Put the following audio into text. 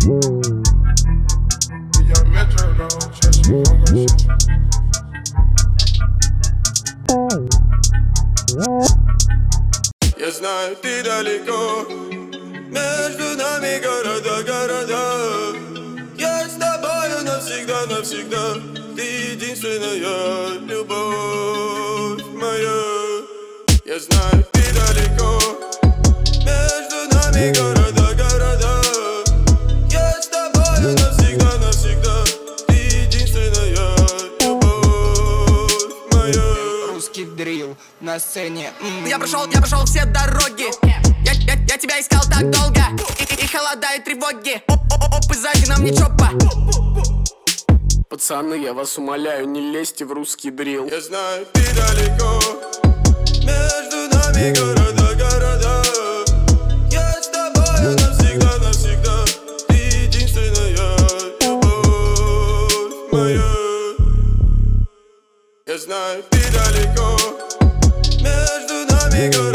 Я знаю, ты далеко, между нами города. Я с тобою навсегда, навсегда. Ты единственная любовь моя. Я знаю, ты далеко, между нами города. Я с тобою навсегда, навсегда. Ты единственная любовь моя. Русский дрил на сцене. Я прошел все дороги. Я тебя искал так долго. И холода, и тревоги. Оп, и сзади нам не чопа. Пацаны, я вас умоляю, не лезьте в русский дрил. Я знаю, ты далеко, между нами города. Я с тобою навсегда, навсегда. Ты единственная любовь моя. Я знаю, ты далеко, между нами города.